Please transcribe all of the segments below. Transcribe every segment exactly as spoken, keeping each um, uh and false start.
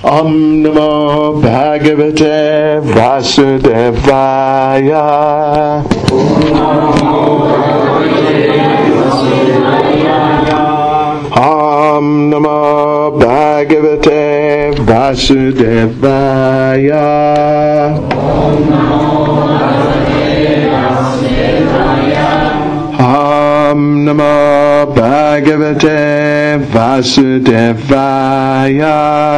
Om Namo Bhagavate Vasudevaya. Om Namo Bhagavate Vasudevaya. Om Namo Bhagavate Vasudevaya.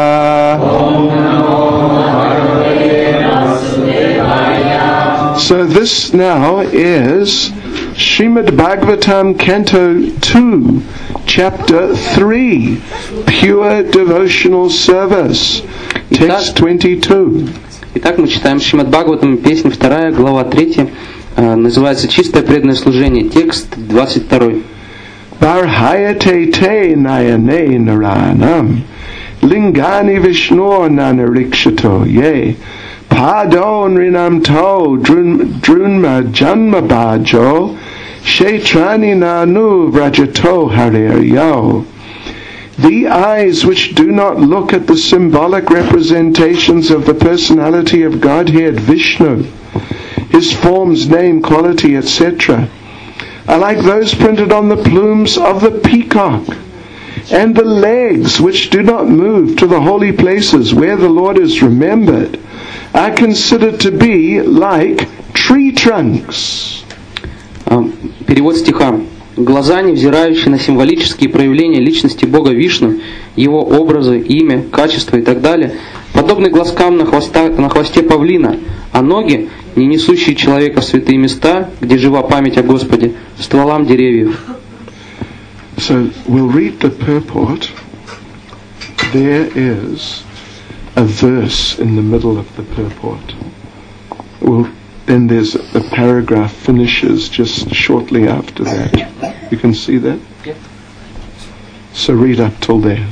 So this now is Srimad Bhagavatam Canto two, Chapter three, Pure Devotional Service, Text twenty-two. Итак, мы читаем Шримад Бхагаватам, песня вторая, глава третья, называется «Чистое преданное служение», текст двадцать два. Barhayate te nayane naranam, lingani vishnor nanarikshato ye, padon rinam to drunma janma bajo, shetrani nanu vrajato harir yo. The eyes which do not look at the symbolic representations of the personality of Godhead Vishnu, His forms, name, quality, et cetera, are like those printed on the plumes of the peacock, and the legs which do not move to the holy places where the Lord is remembered are considered to be like tree trunks. Перевод стиха. Глаза, не взирающие на символические проявления личности Бога Вишну, Его образы, имя, качество и так далее, подобны глазкам на, хвоста, на хвосте павлина, а ноги, не несущие человека в святые места, где жива память о Господе, стволам деревьев. So we'll read the purport. There is a verse in the middle of the purport. We'll, then there's a paragraph finishes just shortly after that. You can see that? Yeah. So read up till there.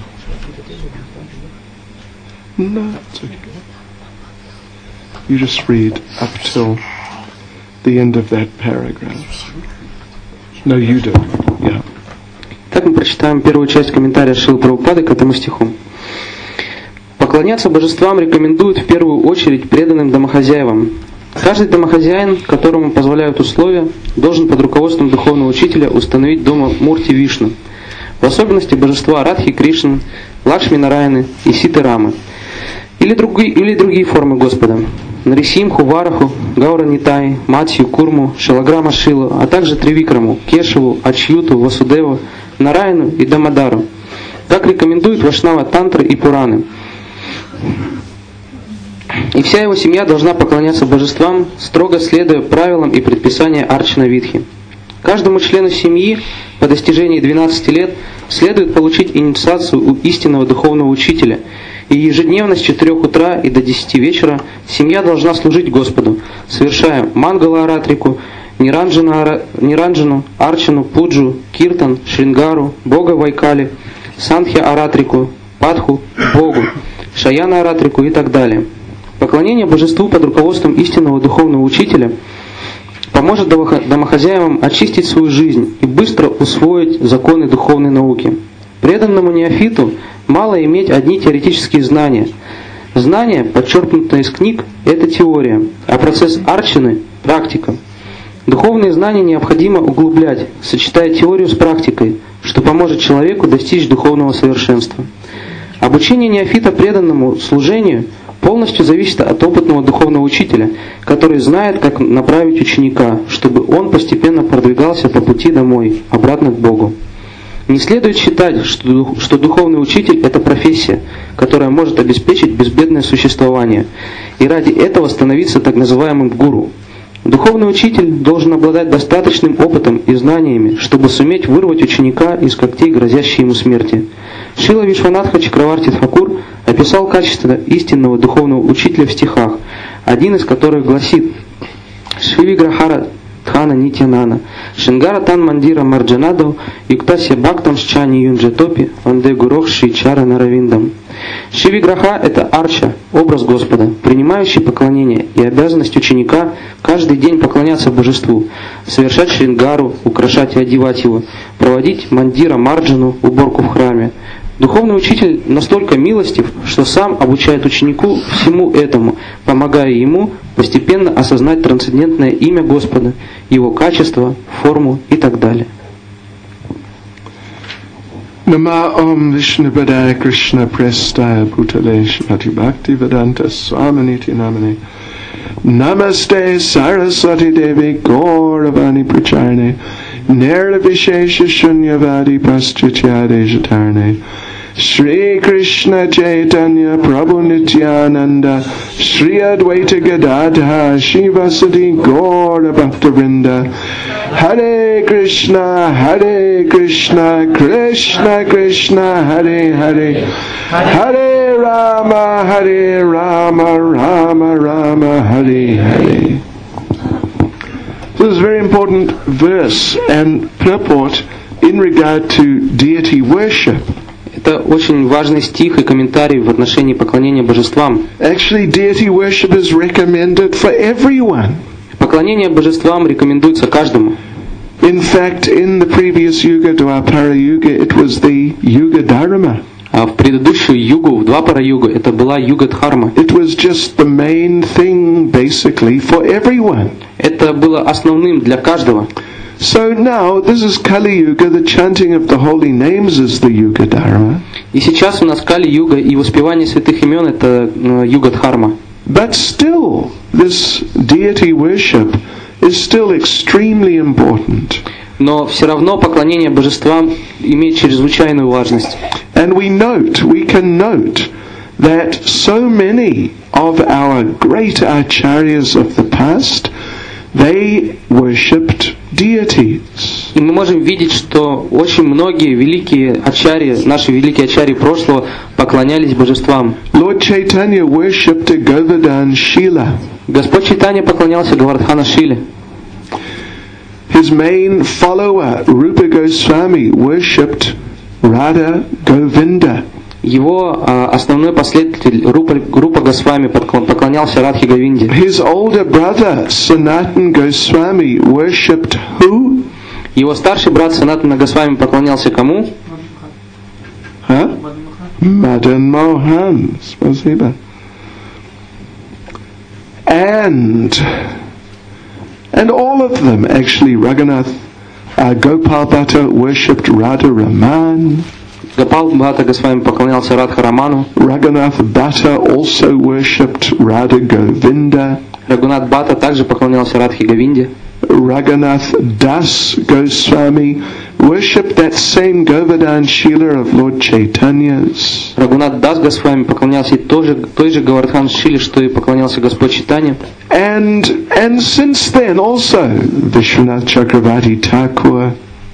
No, it's okay. You just read up till the end of that paragraph. No, you do. Yeah. Так мы прочитаем первую часть комментария Шрилы Прабхупады к этому стиху. Поклоняться божествам рекомендуют в первую очередь преданным домохозяевам. Каждый домохозяин, которому позволяют условия, должен под руководством духовного учителя установить дома Мурти Вишну, в особенности божества Радхи Кришны, Лакшми Нараяны и Ситы Рамы, или другие, или другие формы Господа. Нарисимху, Вараху, Гаура Нитай, Матью, Курму, Шалаграма Шилу, а также Тривикраму, Кешеву, Ачьюту, Васудеву, Нараяну и Дамадару, как рекомендуют Вашнава Тантры и Пураны. И вся его семья должна поклоняться божествам, строго следуя правилам и предписаниям Арчана Витхи. Каждому члену семьи по достижении двенадцати лет следует получить инициацию у истинного духовного учителя, и ежедневно с четырёх утра и до десяти вечера семья должна служить Господу, совершая Мангала-аратрику, Ниранджану, Арчану, Пуджу, Киртан, Шрингару, Бога Вайкали, Санхья-аратрику, Падху, Богу, Шаяна-аратрику и так далее. Поклонение божеству под руководством истинного духовного учителя поможет домохозяевам очистить свою жизнь и быстро усвоить законы духовной науки. Преданному неофиту мало иметь одни теоретические знания. Знания, подчеркнутые из книг, это теория, а процесс арчаны – практика. Духовные знания необходимо углублять, сочетая теорию с практикой, что поможет человеку достичь духовного совершенства. Обучение неофита преданному служению полностью зависит от опытного духовного учителя, который знает, как направить ученика, чтобы он постепенно продвигался по пути домой, обратно к Богу. Не следует считать, что, что духовный учитель – это профессия, которая может обеспечить безбедное существование, и ради этого становиться так называемым гуру. Духовный учитель должен обладать достаточным опытом и знаниями, чтобы суметь вырвать ученика из когтей, грозящей ему смерти. Шрила Вишванатха Чакраварти Тхакур описал качество истинного духовного учителя в стихах, один из которых гласит: «Шривиграхара Тхана Нитянана, Шингара Тан Мандира Марджанадо, Юктасия Бхактам Шчани Юнджатопи, Ванде Гурох Шричара Наравиндам». Шривиграха – это арча, образ Господа, принимающий поклонение, и обязанность ученика каждый день поклоняться божеству, совершать шрингару, украшать и одевать его, проводить мандира марджану, уборку в храме, Духовный учитель настолько милостив, что сам обучает ученику всему этому, помогая ему постепенно осознать трансцендентное имя Господа, его качество, форму и так далее. Nama Om Vishnupadaya Krishna Prestaya Bhutale Shrimati Bhaktivedanta Swaminiti Namane Namaste Saraswati Devi Gauravani Pracharne Nirvishesha Shunyavadi Paschachade Jatarne Shri Krishna Chaitanya Prabhu Nityananda Shri Advaita Gadadha Shivasati Gaura Bhaktivinoda Hare Krishna Hare Krishna Krishna Krishna Hare Hare Hare Rama Hare Rama Rama Rama Hare Hare. This is a very important verse and purport in regard to deity worship. Это очень важный стих и комментарий в отношении поклонения божествам. Actually, deity worship is recommended for everyone. Поклонение божествам рекомендуется каждому. In fact, in the previous Yuga, Dwapara Yuga, it was the Yuga Dharma. А в предыдущую югу, в Двапара-югу, это была юга-дхарма. It was just the main thing, basically, for everyone. Это было основным для каждого. So now, this is Kali Yuga, the chanting of the holy names is the Yuga Dharma. И сейчас у нас Кали-юга, и воспевание святых имен это юга-дхарма. But still, this deity worship is still extremely important. Но все равно поклонение божествам имеет чрезвычайную важность. And we note, we can note that so many of our great acharyas of the past, they worshipped deities. И мы можем видеть, что очень многие великие ачарьи, наши великие ачарьи прошлого поклонялись божествам. Lord Chaitanya worshipped a Govardhan Shila. Господь Чайтанья поклонялся Говардхана Шиле. His main follower, Rupa Goswami, worshipped Radha Govinda. Его а, основной последователь Рупа, Рупа Госвами поклонялся Радхе Говинде. His older brother, Sanatan Goswami, worshipped who? Его старший брат Санатана Госвами поклонялся кому? Huh? Madan Mohan. Spasiba. And and all of them actually, Raghunath uh, Gopal Bhatta worshipped Radha Raman. Гопал Бхатта Госвами поклонялся Радха Раману. Raghunath Bhatta also worshipped Radha Govinda. Рагунат Бхатта также поклонялся Радхе Говинде. Raghunath Das Goswami worshipped that same Govardhan Shila of Lord Chaitanya's. Рагунат Дас Госвами поклонялся той же, той же Говардхан Шиле, что и поклонялся Господь Чайтанья. And and since then also Vishwanath Chakravarti Thakur.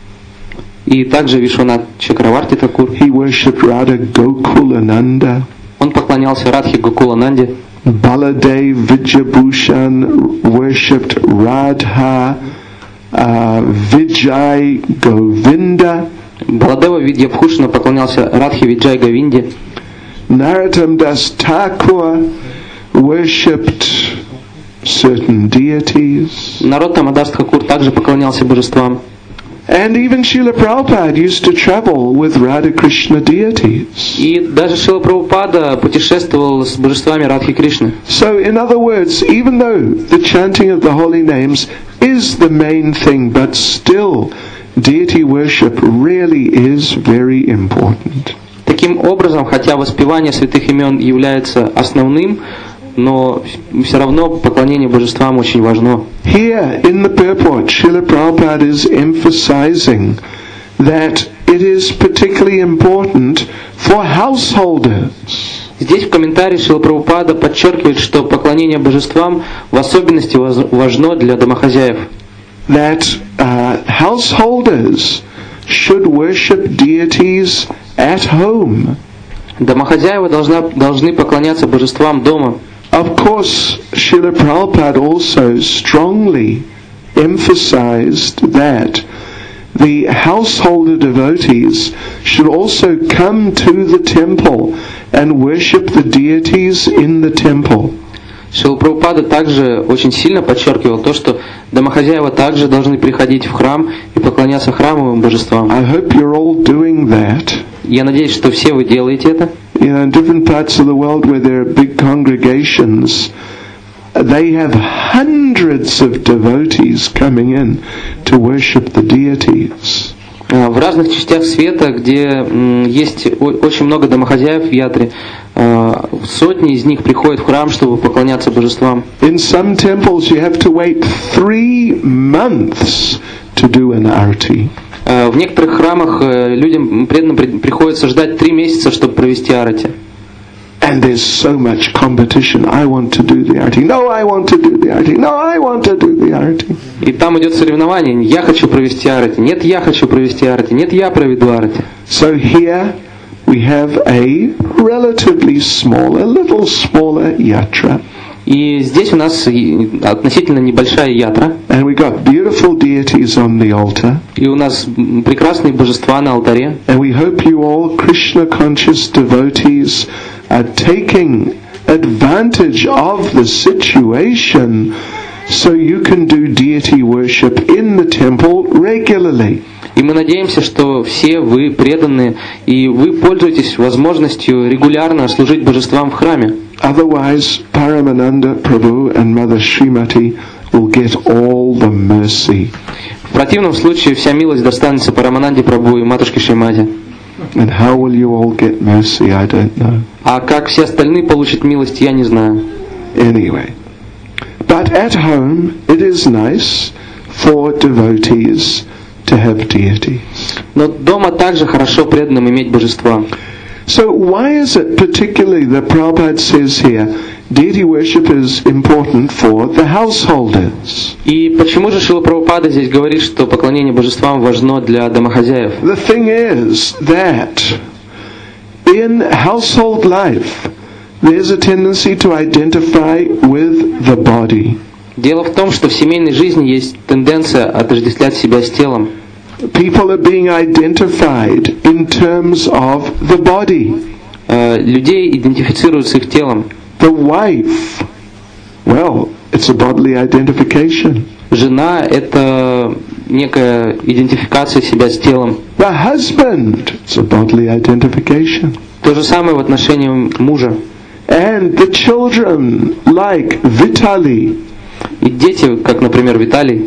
И также Вишванат Чакраварти Такур. He worshipped Radha Gokulananda. Он поклонялся Радхе Гокулананде. Baladev Vijayabhushan worshipped Radha uh, Vijay Govinda. Баладева Видьябхушана поклонялся Радхе Виджай Говинде. Narottam Das Thakur worshipped certain deities. Нароттама Дас Тхакур также поклонялся божествам. And even Srila Prabhupada used to travel with Radha Krishna deities. И даже Шрила Прабхупада путешествовал с божествами Радхи Кришны. So, in other words, even though the chanting of the holy names is the main thing, but still, deity worship really is very important. Таким образом, хотя воспевание святых имен является основным, но все равно поклонение божествам очень важно. Here in the purport, Srila Prabhupada is emphasizing that it is particularly important for householders. Здесь в комментарии Шрила Прабхупада подчеркивает, что поклонение божествам в особенности важно для домохозяев. That uh, householders should worship deities at home. Домохозяева должна, должны поклоняться божествам дома. Of course, Srila Prabhupada also strongly emphasized that the householder devotees should also come to the temple and worship the deities in the temple. Шрила Прабхупада также очень сильно подчеркивал то, что домохозяева также должны приходить в храм и поклоняться храмовым божествам. I hope you're all doing that. Я надеюсь, что все вы делаете это. You know, in different parts of the world where there are big congregations, they have hundreds of devotees coming in to worship the deities. В разных частях света, где м, есть о- очень много домохозяев в ятре, э, сотни из них приходят в храм, чтобы поклоняться божествам. In some temples you have to wait three months to do an arati. Э, В некоторых храмах э, людям преданным при- приходится ждать три месяца, чтобы провести арати. And there's so much competition. I want to do the arati. No, I want to do the arati. No, I want to do the arati. И там идет соревнование. Я хочу провести арати. Нет, я хочу провести арати. Нет, я проведу арати. So here we have a relatively small, a little smaller yatra. И здесь у нас и- относительно небольшая ятра. And we got beautiful deities on the altar. И у нас м, прекрасные божества на алтаре. And we hope you all Krishna conscious devotees are taking advantage of the situation so you can do deity worship in the temple regularly. И мы надеемся, что все вы преданные, и вы пользуетесь возможностью регулярно служить божествам в храме. Otherwise, Paramananda Prabhu and Mother Srimati will get all the mercy. В противном случае вся милость достанется Парамананде Прабху и матушке Шримати. And how will you all get mercy? I don't know. А как все остальные получат милость, я не знаю. Anyway. But at home, it is nice for devotees to have deities. Но дома также хорошо преданным иметь божества. So why is it particularly that Prabhupada says here, deity worship is important for the householders? И почему же Шрила Прабхупада здесь говорит, что поклонение божествам важно для домохозяев? The thing is that in household life, there's a tendency to identify with the body. Дело в том, что в семейной жизни есть тенденция отождествлять себя с телом. People are being identified in terms of the body. Э, Людей идентифицируют с их телом. The wife, well, it's a bodily identification. Жена – это некая идентификация себя с телом. The husband, it's a bodily identification. То же самое в отношении мужа. And the children, like Vitali, И дети, как, например, Виталий,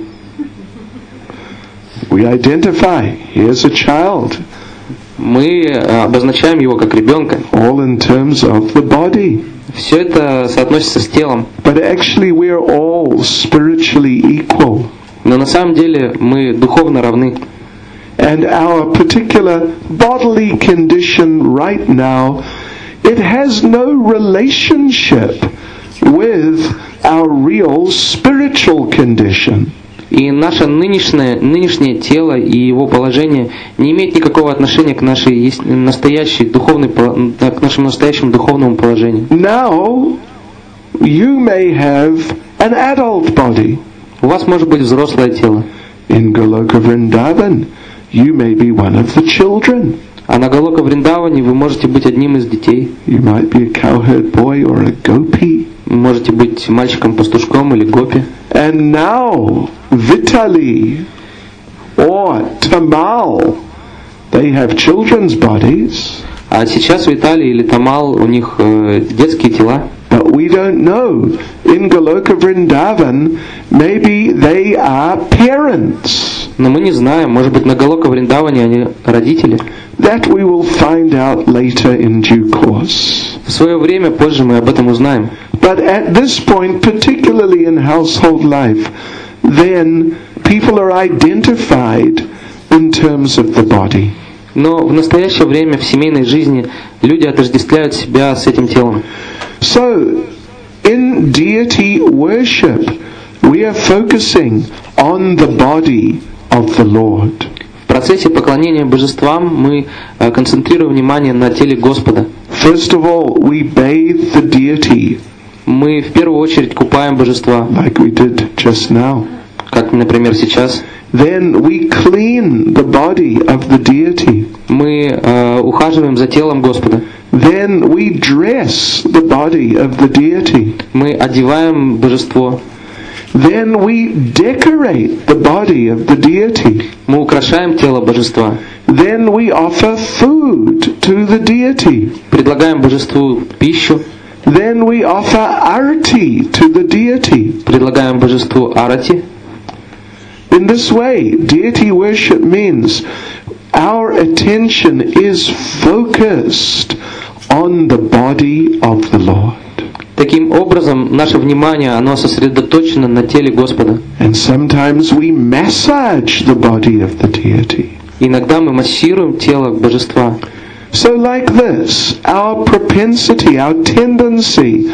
we identify, here's a child, мы обозначаем его как ребенка. all in terms of the body. Все это соотносится с телом. But actually we're all spiritually equal. Но на самом деле мы духовно равны. And our particular bodily condition right now, it has no relationship with our real spiritual condition. И наше нынешнее, нынешнее тело и его положение не имеет никакого отношения к нашей есть- настоящей духовной, по- к нашему настоящему духовному положению. Now, you may have an adult body. У вас может быть взрослое тело, In Goloka Vrindavan, you may be one of the children. а на Галока Вриндаване вы можете быть одним из детей. You might be a cowherd boy or a gopi. Вы можете быть мальчиком-пастушком или гопи. And now, Vitali or Tamal, they have children's bodies, А сейчас Виталий или Тамал, у них э, детские тела. but we don't know. In Goloka Vrindavan, maybe they are parents. Но мы не знаем, может быть, на Галока Вриндаване они родители. That we will find out later in due course. В свое время, позже мы об этом узнаем. But at this point, particularly in household life, then people are identified in terms of the body. Но в настоящее время в семейной жизни люди отождествляют себя с этим телом. So, in deity worship, we are focusing on the body of the Lord. В процессе поклонения божествам мы э, концентрируем внимание на теле Господа. First of all, we bathe the deity, Мы в первую очередь купаем божества, like we did just now. как, например, сейчас. Then we clean the body of the deity. мы э, ухаживаем за телом Господа. Then we dress the body of the deity. Мы одеваем божество. Then we decorate the body of the deity. Мы украшаем тело божества. Then we offer food to the deity. Предлагаем божеству пищу. Then we offer arati to the deity. Предлагаем божеству арати. In this way, deity worship means our attention is focused on the body of the Lord. Таким образом, наше внимание, оно сосредоточено на теле Господа. And sometimes we massage the body of the deity. Иногда мы массируем тело божества. So like this, our propensity, our tendency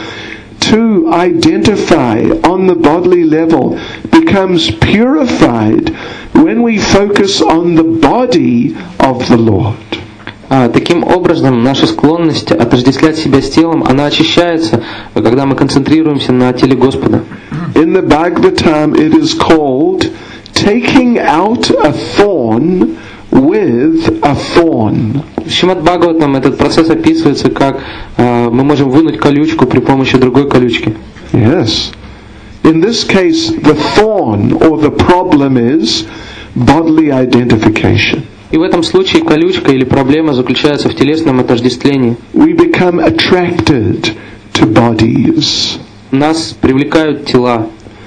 to identify on the bodily level becomes purified when we focus on the body of the Lord. А, таким образом, наша склонность отождествлять себя с телом, она очищается, когда мы концентрируемся на теле Господа. In the Bhagavatam it is called taking out a thorn with a thorn. В Шримад Бхагаватам этот процесс описывается как э, мы можем вынуть колючку при помощи другой колючки. Yes. In this case, the thorn or the problem is bodily identification. И в этом случае колючка или проблема заключается в телесном отождествлении. We become attracted to bodies. Нас привлекают тела.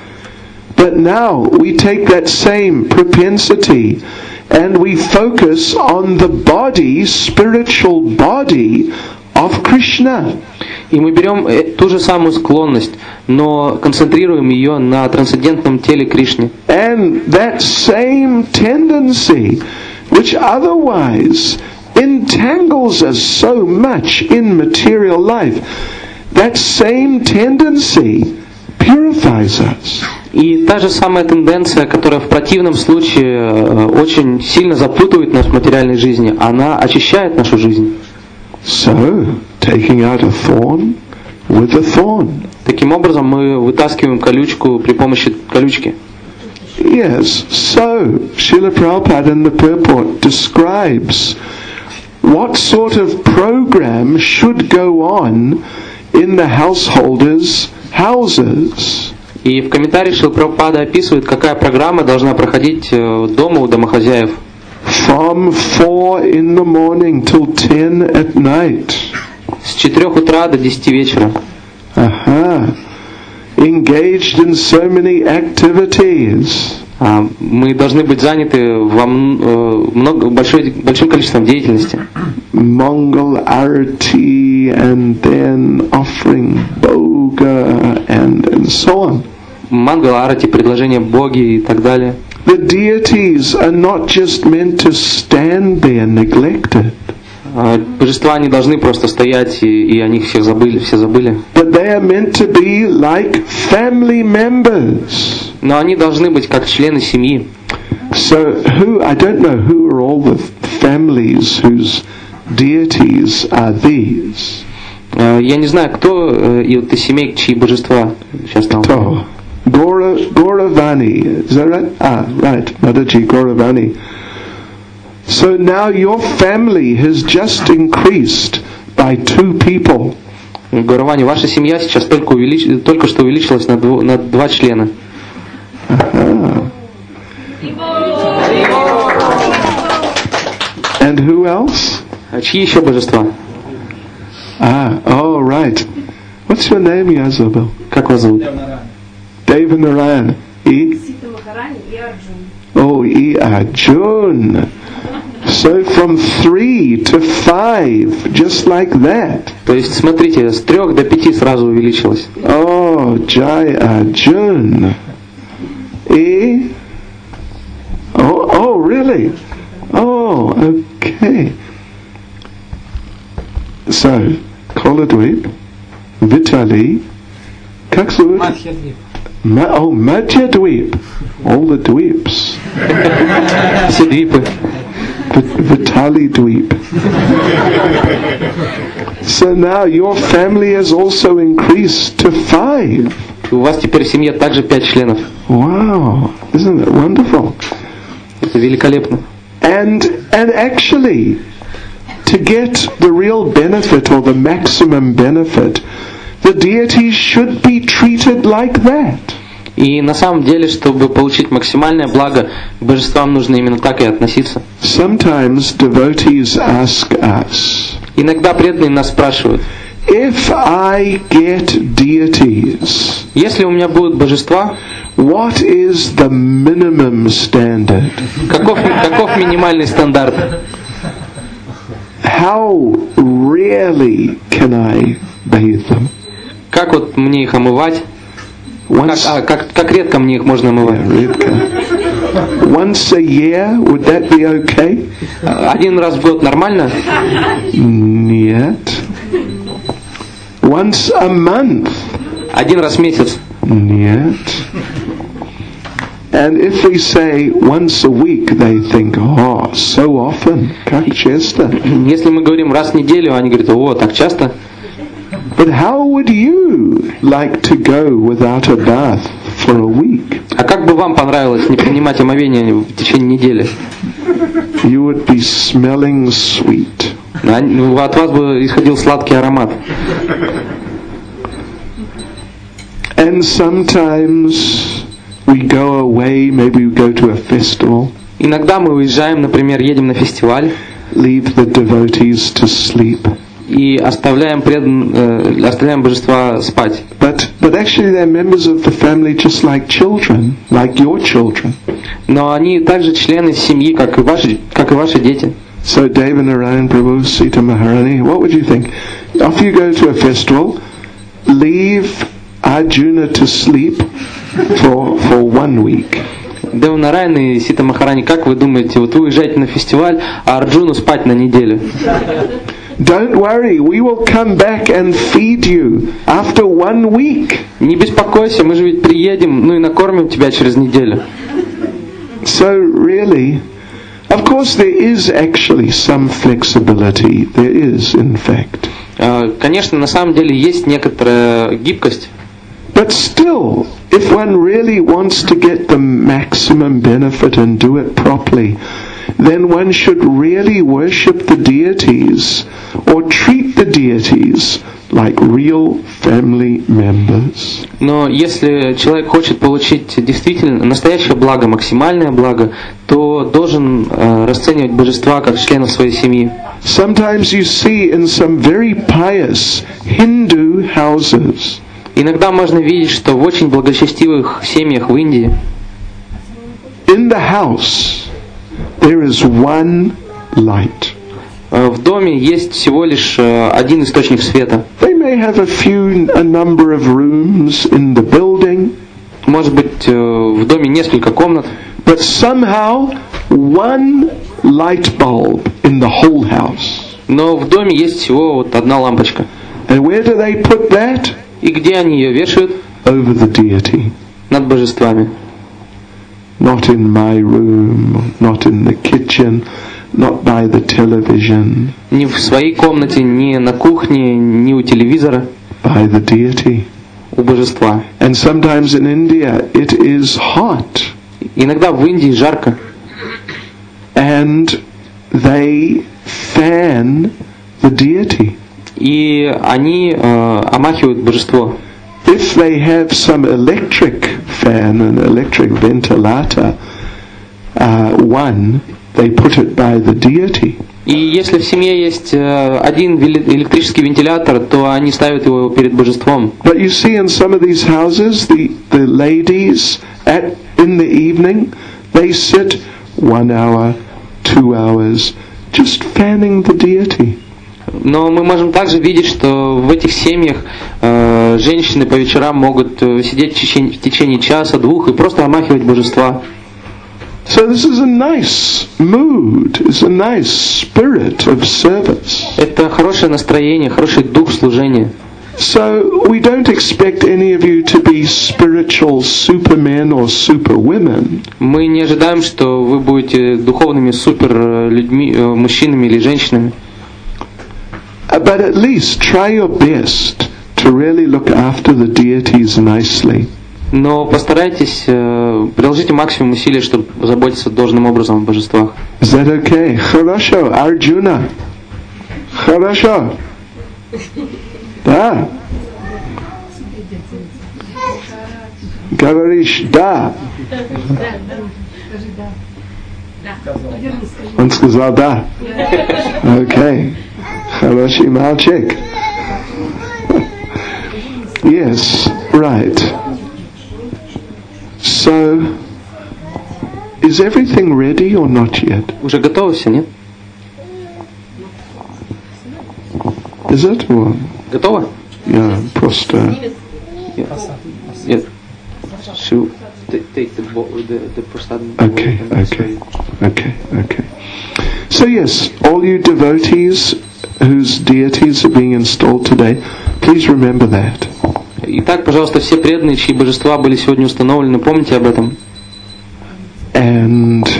But now we take that same propensity and we focus on the body, spiritual body of Krishna. И мы берем ту же самую склонность, но концентрируем ее на трансцендентном теле Кришны. And that same tendency, which otherwise entangles us so much in material life, that same tendency purifies us. И та же самая тенденция, которая в противном случае очень сильно запутывает нас в материальной жизни, она очищает нашу жизнь. So, taking out a thorn with a thorn. Таким образом, мы вытаскиваем колючку при помощи колючки. Yes, so Srila Prabhupada in the purport describes what sort of program should go on in the householders' houses. И в комментарии Шрила Прабхупада описывает, какая программа должна проходить дома у домохозяев. From four in the morning till ten at night. С четырех утра до десяти вечера. Aha. Engaged in so many activities. Мы должны быть заняты во много, большой, большим количеством деятельности. Mangal Arati and then offering Bhoga and, and so on. Мангал Арати, предложение Боги и так далее. The deities are not just meant to stand there neglected. Божества не должны просто стоять, и, и о них всех забыли, все забыли. But they are meant to be like family members. Но они должны быть как члены семьи. So who, I don't know who are all the families whose deities are these. Я не знаю, кто из семей, чьи божества сейчас там. Кто? Gora, Gauravani, is that right? Ah, right, Mataji Gauravani. So now your family has just increased by two people. Гауравани, ваша семья сейчас только, увелич... только что увеличилась на, дво... на два члена. Uh-huh. And who else? А чьи еще божества? Ah, oh, right. What's your name, Yazabel? Как вас зовут? Devanarayan. E? Oh, E. Arjun. So from three to five, just like that. То есть, смотрите, с трех до пяти сразу увеличилось. Oh, Jai Arjun. E? Oh, oh, really? Oh, okay. So, Koladweep, Vitali, Kaksud. Ma- oh, Madhya Dweep. All the dweeps. Все двипы. Vitali Dweep. So now your family has also increased to five. У вас теперь в семье также пять членов. Wow, isn't it wonderful? Это великолепно. And and actually, to get the real benefit or the maximum benefit, the deities should be treated like that. И на самом деле, чтобы получить максимальное благо, к божествам нужно именно так и относиться. Sometimes devotees ask us, Иногда преданные нас спрашивают: if I get deities, если у меня будут божества, what is the minimum standard? каков, каков минимальный стандарт? How rarely can I bathe them? Как вот мне их омывать? Как, Once, а, как, как редко мне их можно омывать? Redka. Once a year, would that be okay? Один раз в год нормально? Нет. Once a month? Один раз в месяц? Нет. And if we say once a week, they think, oh, so often, как часто. Если мы говорим раз в неделю, они говорят: о, так часто. But how would you like to go without a bath for a week? А как бы вам понравилось не принимать омовение в течение недели? You would be smelling sweet. От вас бы исходил сладкий аромат. And sometimes we go away, maybe we go to a festival, Иногда мы уезжаем, например, едем на фестиваль leave the devotees to sleep. и оставляем, предан, э, оставляем божества спать. But, but actually they're members of the family just like children, like your children. Но они также члены семьи, как и ваши, как и ваши дети. So Devanarayan Prabhu, Sita Maharani, what would you think? If you go to a festival, leave Arjuna to sleep for, for one week. Дева Нараян и Сита Махарани, как вы думаете, вот вы уезжаете на фестиваль, а Арджуну спать на неделю? Don't worry, we will come back and feed you after one week. Не беспокойся, мы же ведь приедем, ну и накормим тебя через неделю. So really, of course there is actually some flexibility. There is, in fact. Конечно, на самом деле есть некоторая гибкость. But still, if one really wants to get the maximum benefit and do it properly, then one should really worship the deities or treat the deities like real family members. Но если человек хочет получить действительно настоящее благо, максимальное благо, то должен э, расценивать божества как членов своей семьи. Sometimes you see in some very pious Hindu houses, Иногда можно видеть, что в очень благочестивых семьях в Индии in the house there is one light. в доме есть всего лишь один источник света. They may have a few, a number of rooms in the building, Может быть, в доме несколько комнат, but somehow one light bulb in the whole house. но в доме есть всего вот одна лампочка. And where do they put that? И где они ее вешают? Over the deity. Над божествами. Not in my room, not in the kitchen, not by the television. Не в своей комнате, не на кухне, не у телевизора. By the deity. У божества. And sometimes in India it is hot. Иногда в Индии жарко. And they fan the deity. И они э, омахивают божество. If they have some electric fan, an electric ventilator, uh, one, they put it by the deity. И если в семье есть э, один электрический вентилятор, то они ставят его перед божеством. But you see in some of these houses, the, the ladies at in the evening, they sit one hour, two hours, just fanning the deity. Но мы можем также видеть, что в этих семьях э, женщины по вечерам могут сидеть в течение, в течение часа, двух и просто омахивать божества. So this is a nice mood, it's a nice spirit of service. Это хорошее настроение, хороший дух служения. So we don't expect any of you to be spiritual supermen or superwomen. Мы не ожидаем, что вы будете духовными супер людьми, мужчинами или женщинами. But at least try your best to really look after the deities nicely. Но постарайтесь, э, приложите максимум усилий, чтобы заботиться должным образом о божествах. Is that okay? Хорошо, Arjuna. Хорошо. Да. Говоришь да. Он сказал да. Окей. Хороший мальчик. Yes, right. So, is everything ready or not yet? Уже готовы все, нет? Is it? Or, Готово? yeah, просто. Yes. So, take the the the prasad. Okay, okay, okay, okay. So yes, all you devotees whose deities are being installed today, please remember that. Итак, пожалуйста, все преданные, чьи божества были сегодня установлены, помните об этом. And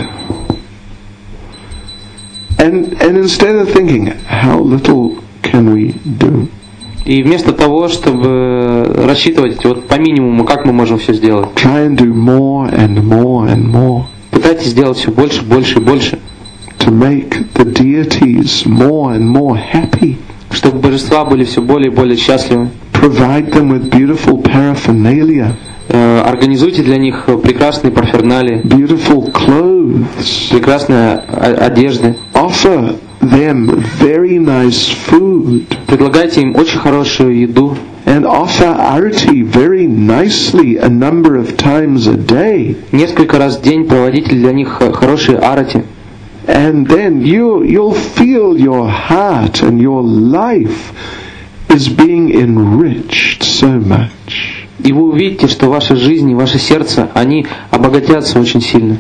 and and instead of thinking how little can we do, и вместо того, чтобы рассчитывать вот по минимуму, как мы можем все сделать, try and do more and more and more. Пытайтесь сделать все больше, больше и больше. To make the deities more and more happy. Чтобы божества были все более и более счастливы. Provide them with beautiful paraphernalia. Организуйте для них прекрасные парферналии. Beautiful clothes. Прекрасные одежды. Offer them very nice food. Предлагайте им очень хорошую еду. And offer arati very nicely a number of times a day. Несколько раз в день проводите для них хорошие арати. And then you, you'll feel your heart and your life is being enriched so much. И вы увидите, что ваша жизнь и ваше сердце, они обогатятся очень сильно.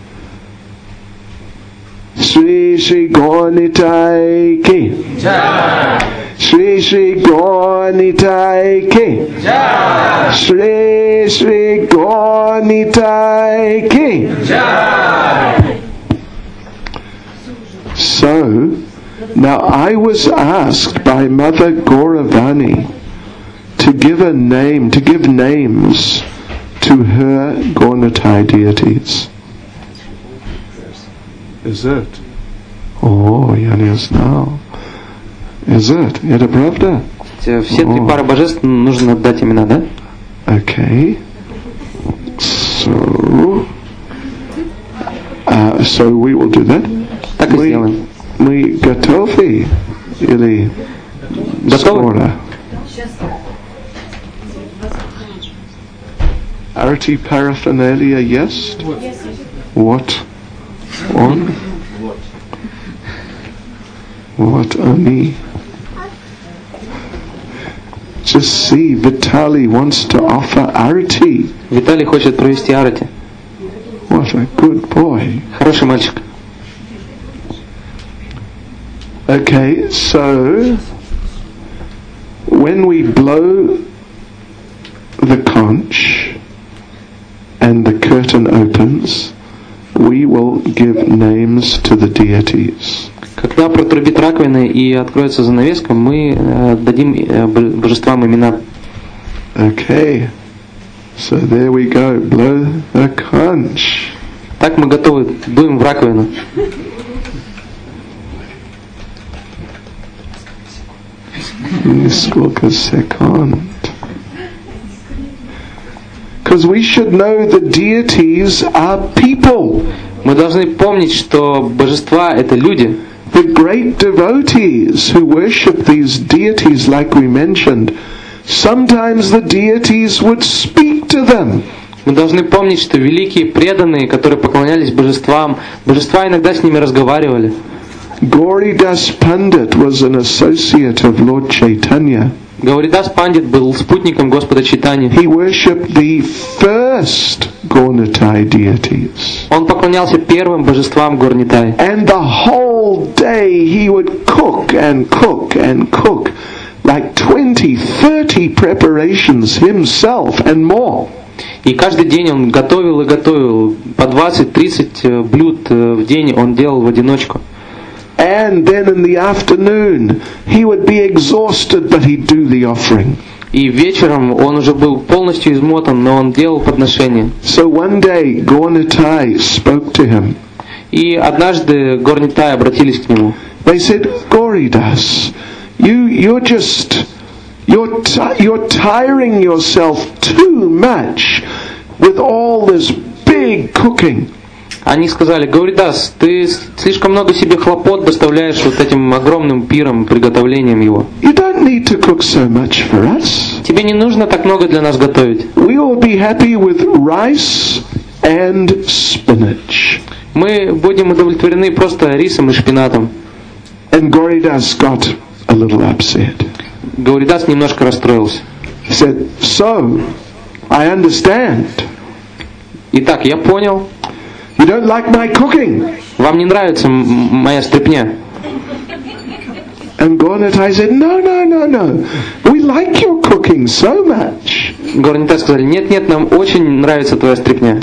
Shri Shri Gaurnitai Ki Jai. Shri Shri Gaurnitai Ki Jai. Shri Shri Gaurnitai Ki Jai. So, now I was asked by Mother Gauravani to give a name, to give names to her Gaurnitai deities. Is it? Oh, я не знал. Is it? Это правда? Все три пары божеств нужно отдать имена, да? Okay. So, uh, so we will do that. Так и сделаем. Мы готовы или скоро? Arati paraphernalia, yes? What? On? What они? Just see, Vitali wants to offer arati. Виталий хочет провести арати. What a good boy. Хороший мальчик. Okay, so when we blow the conch and the curtain opens, we will give names to the deities. Когда протрубит раковина и откроется занавеска, мы дадим божествам имена. Okay, so there we go. Blow the conch. Так мы готовы. Дуем в раковину. Несколько секунд. Because we should know the deities are people. Мы должны помнить, что божества — это люди. The great devotees who worship these deities, like we mentioned, sometimes the deities would speak to them. Мы должны помнить, что великие преданные, которые поклонялись божествам, божества иногда с ними разговаривали. Gauridas Pandit was an associate of Lord Chaitanya. Гауридас Пандит был спутником Господа Чайтаньи. He worshipped the first Gaurnitai deities. Он поклонялся первым божествам Горнитай. And the whole day he would cook and cook and cook like twenty, thirty preparations himself and more. И каждый день он готовил и готовил. По двадцать-тридцать блюд в день он делал в одиночку. And then in the afternoon he would be exhausted, but he'd do the offering. И вечером он уже был полностью измотан, но он делал подношение. So one day Gaurnitai spoke to him. И однажды Горнитай обратились к нему. They said, Gauridas, you, you're just, you're, ti- you're tiring yourself too much with all this big cooking. Они сказали, Гауридас, ты слишком много себе хлопот доставляешь вот этим огромным пиром, приготовлением его. You don't need to cook so much for us. Тебе не нужно так много для нас готовить. We will be happy with rice and spinach. Мы будем удовлетворены просто рисом и шпинатом. And Gauridas got a little upset. Гауридас немножко расстроился. He said, so, I understand. Итак, я понял. You don't like my cooking. Вам не нравится м- моя стряпня? And Gauridas said, no, no, no, no. We like your cooking so much. Гауридас сказали, нет, нет, нам очень нравится твоя стряпня.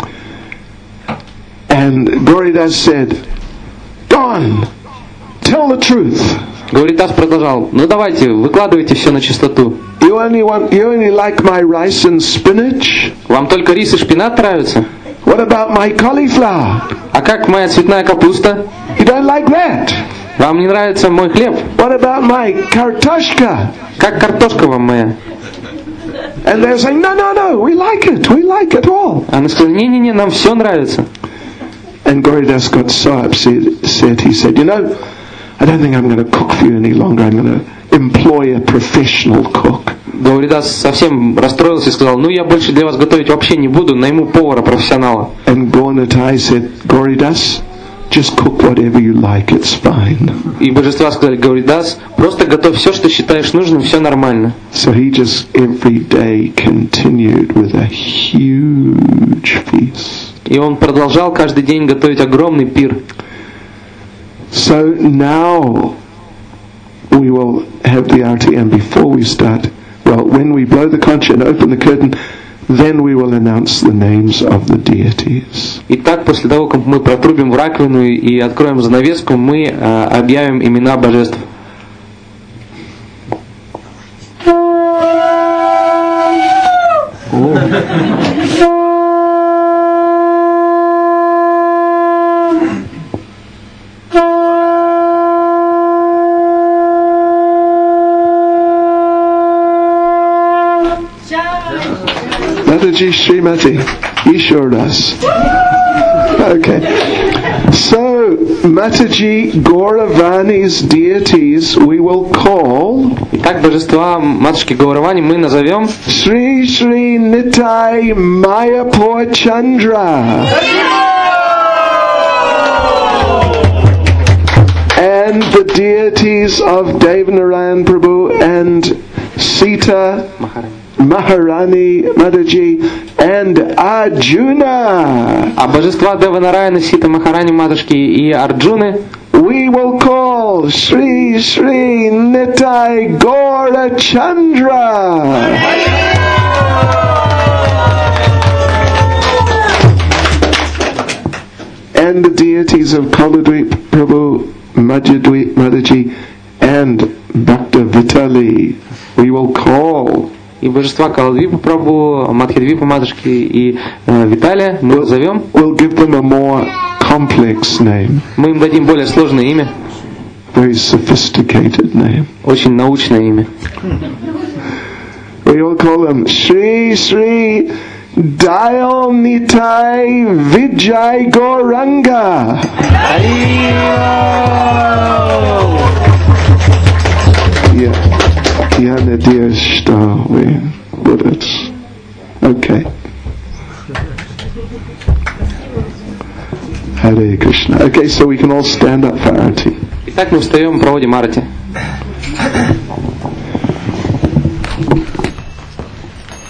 And Gauridas said, go on, tell the truth. Гауридас продолжал, ну давайте, выкладывайте все на чистоту. You only want, you only like my rice and spinach? Вам только рис и шпинат нравятся? What about my cauliflower? А как моя цветная капуста? You don't like that? Вам не нравится мой хлеб? What about my kartoshka? Как картошка вам моя? And they're saying, no, no, no, we like it, we like it all. Она сказала, не-не-не, нам все нравится. And Gauridas got so upset, said, he said, you know, I don't think I'm going to cook for you any longer, I'm going to employ a professional cook. Гауридас совсем расстроился и сказал, ну я больше для вас готовить вообще не буду, найму повара-профессионала. And Gauridas said, Gauridas, just cook whatever you like, it's fine. И божества сказали, Гауридас, просто готовь все, что считаешь нужным, все нормально. So he just every day continued with a huge feast. И он продолжал каждый день готовить огромный пир. So now we will have the arati, and before we start, well, when we blow the conch and open the curtain, then we will announce the names of the deities. Итак, после того, как мы протрубим в раковину и откроем занавеску, мы э, объявим имена божеств. Mataji Srimati Ishoras. Okay. So, Mataji Gauravani's deities we will call. Итак, божества матушки Гауравани мы назовем Sri Sri Nitai Mayapur Chandra. And the deities of Devanarayan Prabhu and Sita Maharani Mataji and Arjuna. А божества Деванараяна, Сита Махарани, матушки и Арджуны We will call Sri Sri Nitai Gaura Chandra. And the deities of Koladweep Prabhu, Majidweep Mataji and Bhakta Vitali we will call. И божества Каладвипа Прабху, Мадхидвипа матушки и э, Виталия мы We'll, назовем. we'll give them a more complex name, Мы им дадим более сложное имя, very sophisticated name. очень научное имя. We will call them Sri Sri Dayal Nitai Vijay Gauranga. Yeah. Yeah, the dear star, we put it. Okay. Hare Krishna. Okay, so we can all stand up for arati. Итак, мы встаем и проводим арати.